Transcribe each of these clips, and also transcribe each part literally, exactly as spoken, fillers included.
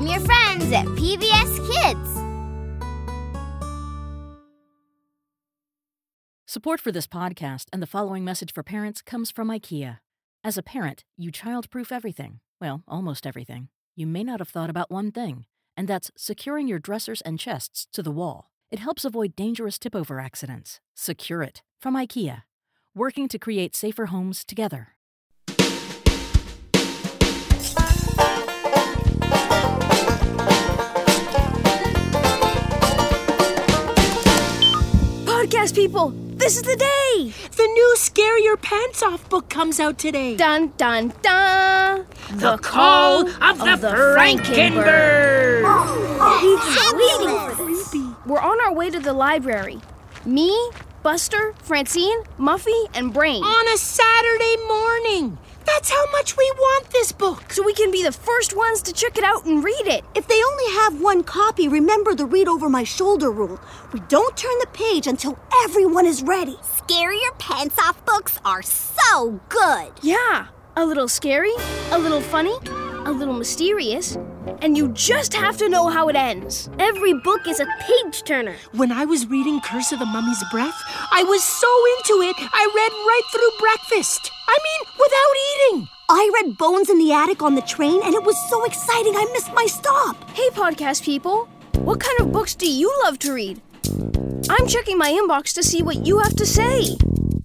from your friends at P B S Kids. Support for this podcast and the following message for parents comes from IKEA. As a parent, you child-proof everything. Well, almost everything. You may not have thought about one thing, and that's securing your dressers and chests to the wall. It helps avoid dangerous tip-over accidents. Secure it. From IKEA. Working to create safer homes together. Podcast people, this is the day! The new Scare Your Pants Off book comes out today. Dun, dun, dun! The, the Call of, of the, the Frankenbird! Oh, oh, We're on our way to the library. Me, Buster, Francine, Muffy, and Brain. On a Saturday morning! That's how much we want this book. So we can be the first ones to check it out and read it. If they only have one copy, remember the read over my shoulder rule. We don't turn the page until everyone is ready. Scare Your Pants Off books are so good. Yeah, a little scary, a little funny, a little mysterious, and you just have to know how it ends. Every book is a page-turner. When I was reading Curse of the Mummy's Breath, I was so into it, I read right through breakfast. I mean, without eating. I read Bones in the Attic on the train, and it was so exciting I missed my stop. Hey, podcast people. What kind of books do you love to read? I'm checking my inbox to see what you have to say.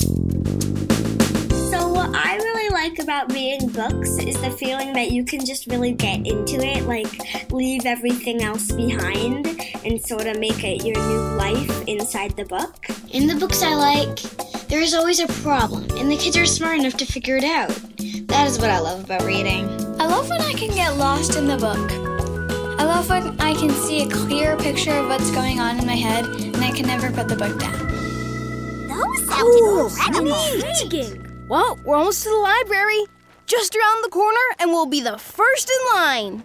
So what I really like about reading books is the feeling that you can just really get into it, like leave everything else behind and sort of make it your new life inside the book. In the books I like, there is always a problem, and the kids are smart enough to figure it out. That is what I love about reading. I love when I can get lost in the book. I love when I can see a clear picture of what's going on in my head, and I can never put the book down. Those sound incredible. Intriguing. Well, we're almost to the library. Just around the corner, and we'll be the first in line.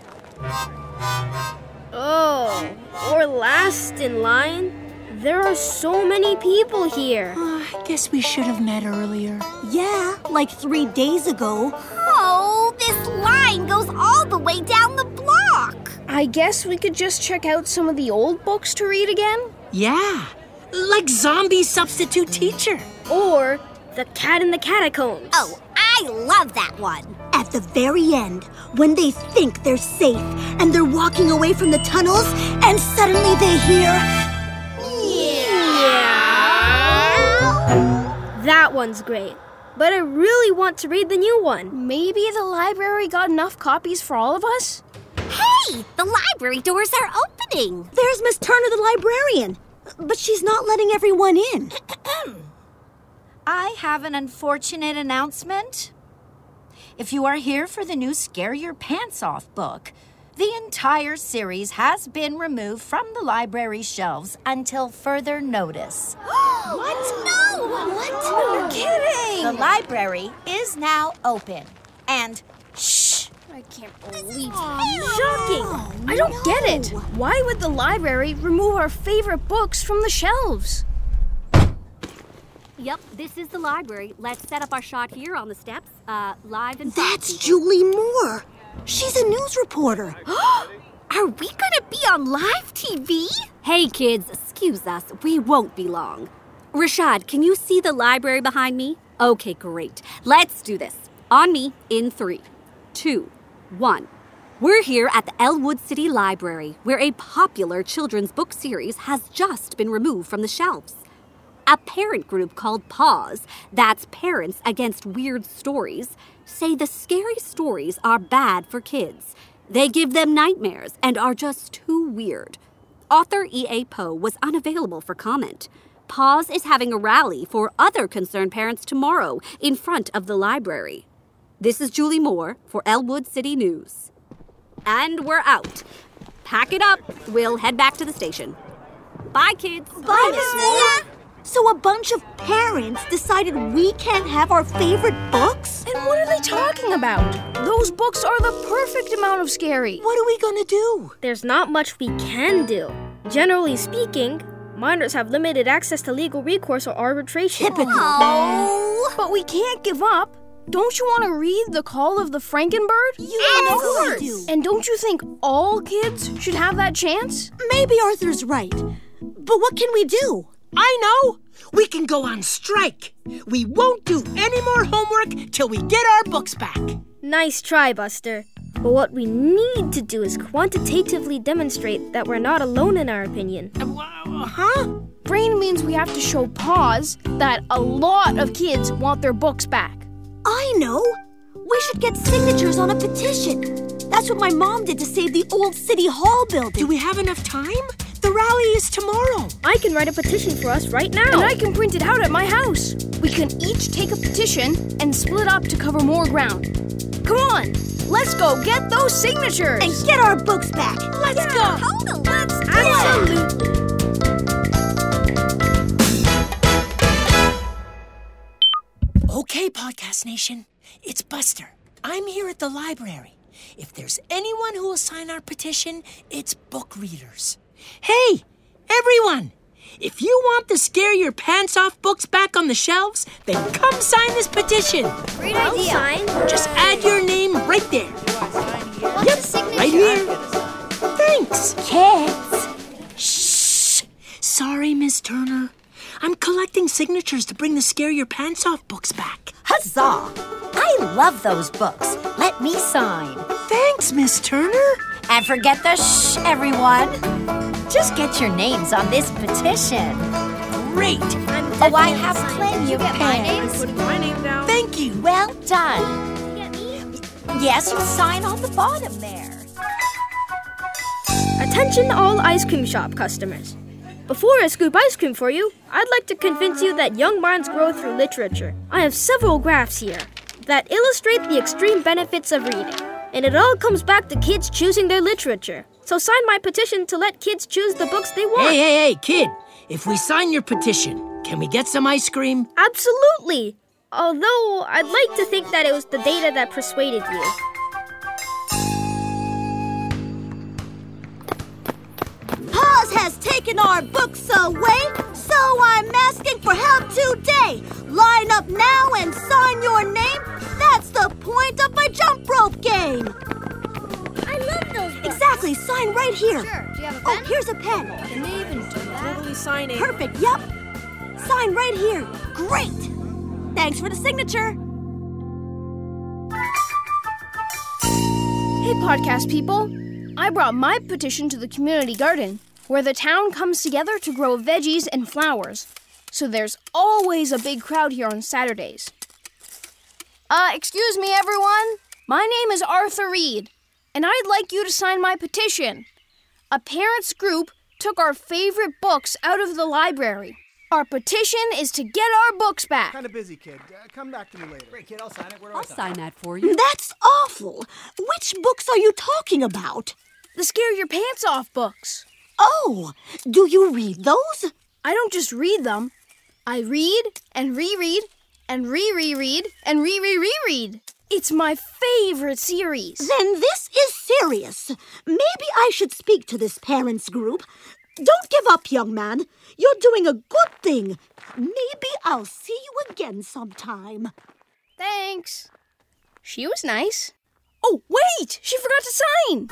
Oh, or last in line? There are so many people here. Uh, I guess we should have met earlier. Yeah, like three days ago. Oh, this line goes all the way down the block. I guess we could just check out some of the old books to read again? Yeah, like Zombie Substitute Teacher. Or The Cat in the Catacombs. Oh, I love that one. At the very end, when they think they're safe and they're walking away from the tunnels, and suddenly they hear... That one's great. But I really want to read the new one. Maybe the library got enough copies for all of us? Hey, the library doors are opening. There's Miss Turner, the librarian. But she's not letting everyone in. I have an unfortunate announcement. If you are here for the new Scare Your Pants Off book, the entire series has been removed from the library shelves until further notice. What? No! What? You're kidding! The library is now open. And shh! I can't believe it. Shocking! I don't get it. Why would the library remove our favorite books from the shelves? Yep, this is the library. Let's set up our shot here on the steps, uh, live and... That's Julie Moore. She's a news reporter. Are we gonna be on live T V? Hey, kids, excuse us. We won't be long. Rashad, can you see the library behind me? Okay, great. Let's do this. On me, in three, two, one. We're here at the Elwood City Library, where a popular children's book series has just been removed from the shelves. A parent group called PAWS, that's Parents Against Weird Stories, say the scary stories are bad for kids. They give them nightmares and are just too weird. Author E A. Poe was unavailable for comment. PAWS is having a rally for other concerned parents tomorrow in front of the library. This is Julie Moore for Elwood City News. And we're out. Pack it up. We'll head back to the station. Bye, kids. Bye, Miss Moore. So a bunch of parents decided we can't have our favorite books? And what are they talking about? Those books are the perfect amount of scary. What are we gonna do? There's not much we can do. Generally speaking, minors have limited access to legal recourse or arbitration. Typical. Oh. But we can't give up. Don't you want to read The Call of the Frankenbird? You know I do. And don't you think all kids should have that chance? Maybe Arthur's right. But what can we do? I know! We can go on strike. We won't do any more homework till we get our books back. Nice try, Buster. But what we need to do is quantitatively demonstrate that we're not alone in our opinion. Uh, huh? Brain means we have to show Paws that a lot of kids want their books back. I know. We should get signatures on a petition. That's what my mom did to save the old City Hall building. Do we have enough time? The rally is tomorrow. I can write a petition for us right now. And I can print it out at my house. We can each take a petition and split up to cover more ground. Come on, let's go get those signatures. And get our books back. Let's yeah, go. Totally. Let's do Absolutely. It. Okay, Podcast Nation. It's Buster. I'm here at the library. If there's anyone who will sign our petition, it's book readers. Hey, everyone! If you want the Scare Your Pants Off books back on the shelves, then come sign this petition. Great idea. Sign. Just add your name right there. What's yep, the signature? Right here. Thanks. Kids. Shh. Sorry, Miss Turner. I'm collecting signatures to bring the Scare Your Pants Off books back. Huzzah! I love those books. Let me sign. Thanks, Miss Turner. And forget the shh, everyone. Just get your names on this petition. Great. Oh, I have plenty of pens. I'm putting my name down. Thank you. Well done. Did you get me? Yes, you sign on the bottom there. Attention all ice cream shop customers. Before I scoop ice cream for you, I'd like to convince you that young minds grow through literature. I have several graphs here that illustrate the extreme benefits of reading. And it all comes back to kids choosing their literature. So sign my petition to let kids choose the books they want. Hey, hey, hey, kid. If we sign your petition, can we get some ice cream? Absolutely. Although I'd like to think that it was the data that persuaded you. Paws has taken our books away, so I'm asking for help today. Line up now and sign your name. That's the point of my jump rope game. I love those books. Exactly. Sign right here. Sure. Do you have a pen? Oh, here's a pen. Can they even do that? Totally sign it. Perfect. Yep. Sign right here. Great. Thanks for the signature. Hey, podcast people. I brought my petition to the community garden, where the town comes together to grow veggies and flowers. So there's always a big crowd here on Saturdays. Uh, excuse me, everyone. My name is Arthur Reed, and I'd like you to sign my petition. A parents' group took our favorite books out of the library. Our petition is to get our books back. Kind of busy, kid. Uh, come back to me later. Great, kid. I'll sign it. Where do I'll I sign? sign that for you. That's awful. Which books are you talking about? The Scare Your Pants Off books. Oh, do you read those? I don't just read them. I read and reread and re-re-read and re-re-re-read. It's my favorite series. Then this is serious. Maybe I should speak to this parents' group. Don't give up, young man. You're doing a good thing. Maybe I'll see you again sometime. Thanks. She was nice. Oh, wait! She forgot to sign!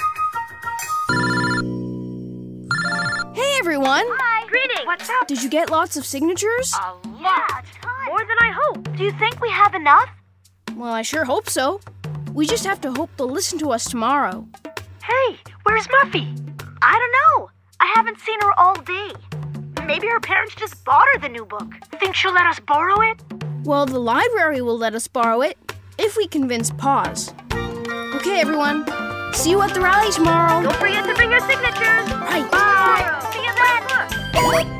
Hey, everyone! Hi. Greetings. What's up? Did you get lots of signatures? A lot. More than I hoped. Do you think we have enough? Well, I sure hope so. We just have to hope they'll listen to us tomorrow. Hey, where's Muffy? I don't know. I haven't seen her all day. Maybe her parents just bought her the new book. Think she'll let us borrow it? Well, the library will let us borrow it if we convince Paws. Okay, everyone. See you at the rally tomorrow. Don't forget to bring your signatures. Right. Bye. See you then.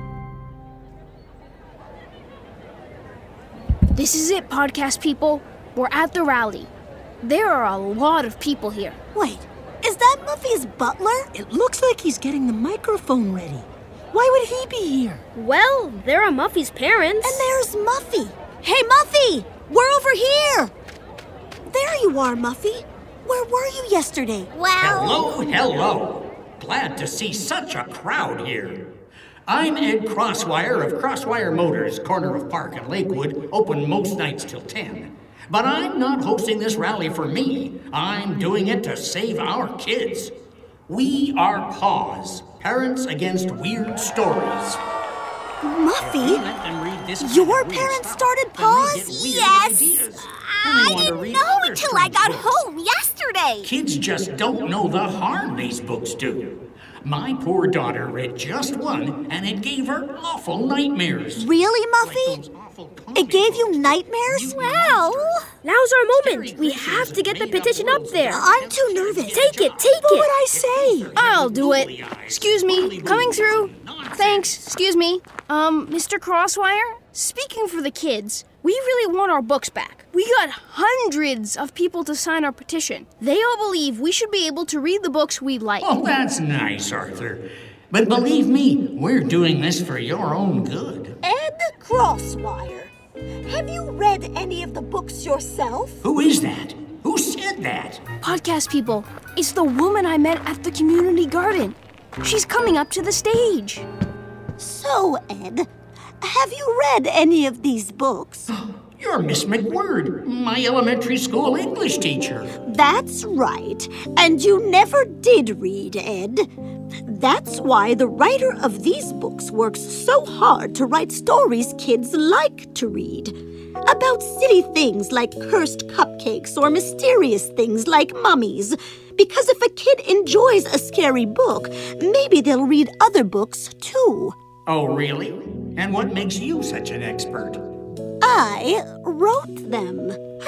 This is it, podcast people. We're at the rally. There are a lot of people here. Wait, is that Muffy's butler? It looks like he's getting the microphone ready. Why would he be here? Well, there are Muffy's parents. And there's Muffy. Hey, Muffy! We're over here! There you are, Muffy. Where were you yesterday? Hello, hello. Glad to see such a crowd here. I'm Ed Crosswire of Crosswire Motors, corner of Park and Lakewood, open most nights till ten. But I'm not hosting this rally for me. I'm doing it to save our kids. We are Paws, Parents Against Weird Stories. Muffy, your parents started Paws? Yes. I didn't know until I got home yesterday. Kids just don't know the harm these books do. My poor daughter read just one, and it gave her awful nightmares. Really, Muffy? It gave you nightmares? Well, now's our moment. We have to get the petition up there. I'm too nervous. Take it, take what it. What would I say? I'll do it. Excuse me, coming through. Thanks, excuse me. Um, Mister Crosswire, speaking for the kids, we really want our books back. We got hundreds of people to sign our petition. They all believe we should be able to read the books we like. Oh, that's nice, Arthur. But believe me, we're doing this for your own good. Ed Crosswire, have you read any of the books yourself? Who is that? Who said that? Podcast people, it's the woman I met at the community garden. She's coming up to the stage. So, Ed, have you read any of these books? You're Miss McWord, my elementary school English teacher. That's right. And you never did read, Ed. That's why the writer of these books works so hard to write stories kids like to read. About silly things like cursed cupcakes or mysterious things like mummies. Because if a kid enjoys a scary book, maybe they'll read other books too. Oh, really? And what makes you such an expert? I wrote them.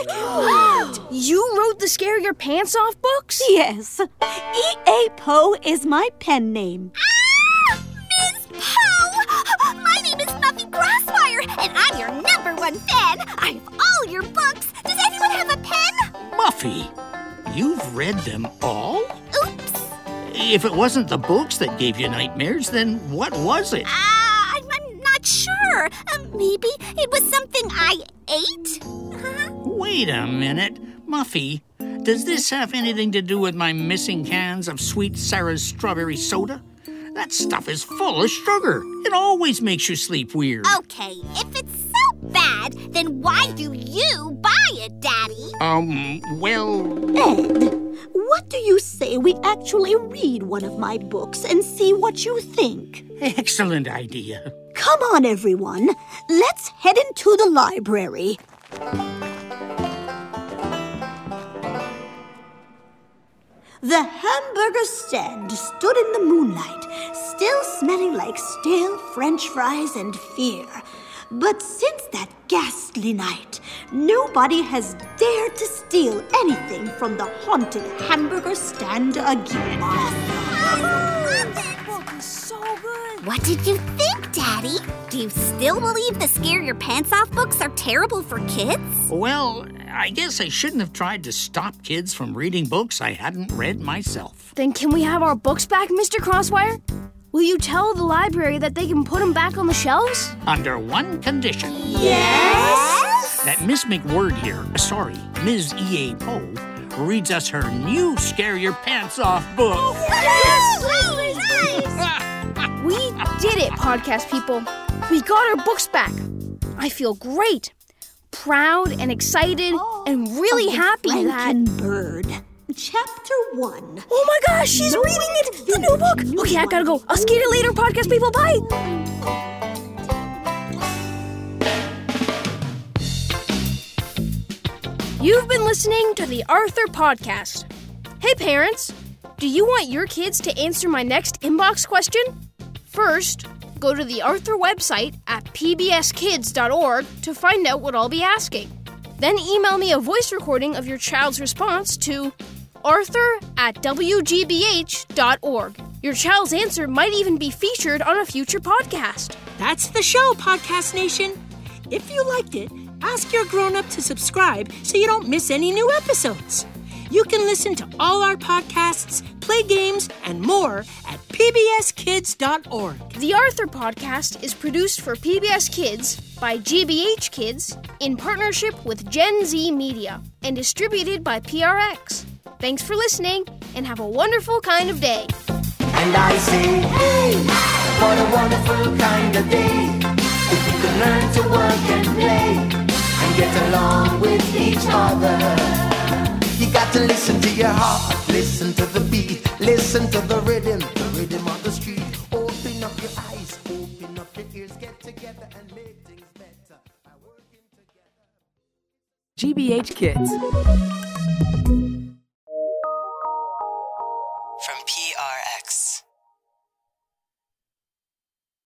You wrote the Scare Your Pants Off books? Yes. E A. Poe is my pen name. Ah! Miss Poe! My name is Muffy Crosswire, and I'm your number one fan. I have all your books. Does anyone have a pen? Muffy, you've read them all? Oops. If it wasn't the books that gave you nightmares, then what was it? Ah, uh, I'm, I'm not sure. Uh, maybe it was something I ate? Huh? Wait a minute. Muffy, does this have anything to do with my missing cans of Sweet Sarah's strawberry soda? That stuff is full of sugar. It always makes you sleep weird. Okay, if it's so bad, then why do you buy it, Daddy? Um, well... Ed, what do you say we actually read one of my books and see what you think? Excellent idea. Come on, everyone. Let's head into the library. The hamburger stand stood in the moonlight, still smelling like stale French fries and fear. But since that ghastly night, nobody has dared to steal anything from the haunted hamburger stand again. So good. What did you think, Daddy? Do you still believe the Scare Your Pants Off books are terrible for kids? Well, I guess I shouldn't have tried to stop kids from reading books I hadn't read myself. Then can we have our books back, Mister Crosswire? Will you tell the library that they can put them back on the shelves? Under one condition. Yes? That Miss McWord here, sorry, Miz E A. Poe, reads us her new Scare Your Pants Off book. Yes! Really nice! We did it, podcast people. We got our books back. I feel great, proud and excited, oh, and really happy that... Bird. Chapter one. Oh my gosh, she's no reading it! The new book! Okay, I gotta go. I'll skate it later, podcast people. Bye! You've been listening to the Arthur Podcast. Hey, parents, do you want your kids to answer my next inbox question? First, go to the Arthur website at p b s kids dot org to find out what I'll be asking. Then email me a voice recording of your child's response to arthur at w g b h dot org. Your child's answer might even be featured on a future podcast. That's the show, Podcast Nation. If you liked it, ask your grown-up to subscribe so you don't miss any new episodes. You can listen to all our podcasts, play games, and more at p b s kids dot org. The Arthur Podcast is produced for P B S Kids by G B H Kids in partnership with Gen Z Media and distributed by P R X. Thanks for listening and have a wonderful kind of day. And I say, hey, what a wonderful kind of day. If you can learn to work and play and get along with each other. You got to listen to your heart, listen to the beat, listen to the rhythm, the rhythm of the street. Open up your eyes, open up your ears, get together and make things better by working together. G B H Kids. From P R X.